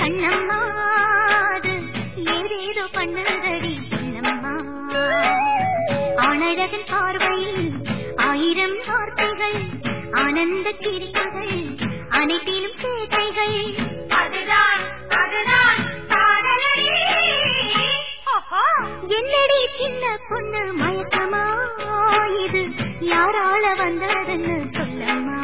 கண்ணம்மா அது ஏதேதோ பண்ணுதடி சின்னம்மா. ஆனழகன் பார்வையில் 1000 வார்த்தைகள், ஆனந்த சிரிப்புகள், அனைத்திலும் சேட்டைகள். அதுதான் அதுதான் காதலடி. என்னடி சின்ன பொண்ணு மயக்கமா இது, யாரால வந்ததுன்னு சொல்லம்மா.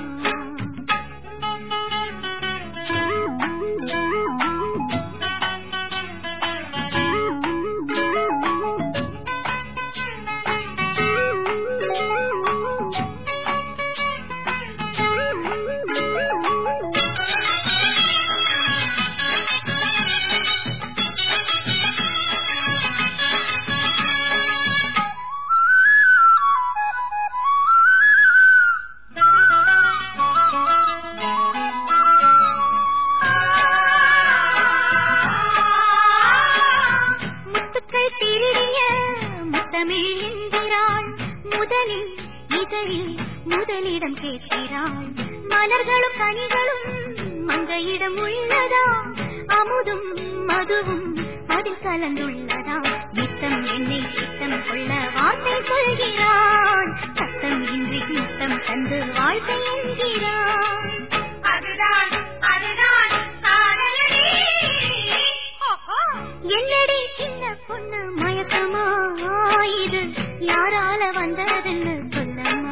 முதலிடம் கேட்கிறாள், மலர்களும் கனிகளும் மங்கையிடம் உள்ளதா, அமுதும் மதுவும் அதில் கலந்துள்ளதா. நித்தம் என்னை சித்தம் கொள்ள வார்த்தை சொல்கிறான், சத்தம் இன்றி முத்தம் தந்து வாழ்க்கை என்கிறான். அதுதான் அதுதான் காதலடி. என்னடி சின்ன பொண்ணு மயக்கமா இது, யாரால வந்ததுன்னு சொல்லம்மா.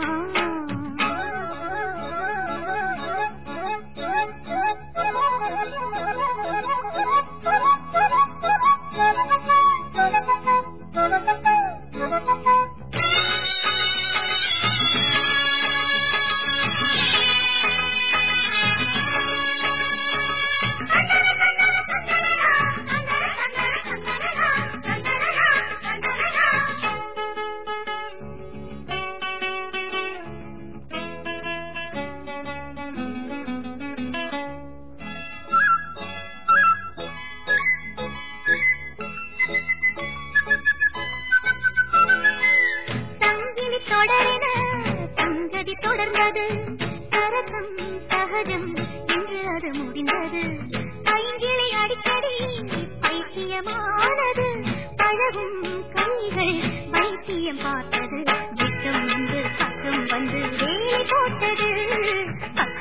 தொடர்ந்தது சரசம் சகஜம் என்று அது முடிந்தது. பைங்கிளை அடிக்கடி பைத்தியமானது, பழகும் கைகள் வைத்தியம் பார்த்தது. விட்டம் வந்து பக்கம் வந்து வேலை போட்டது.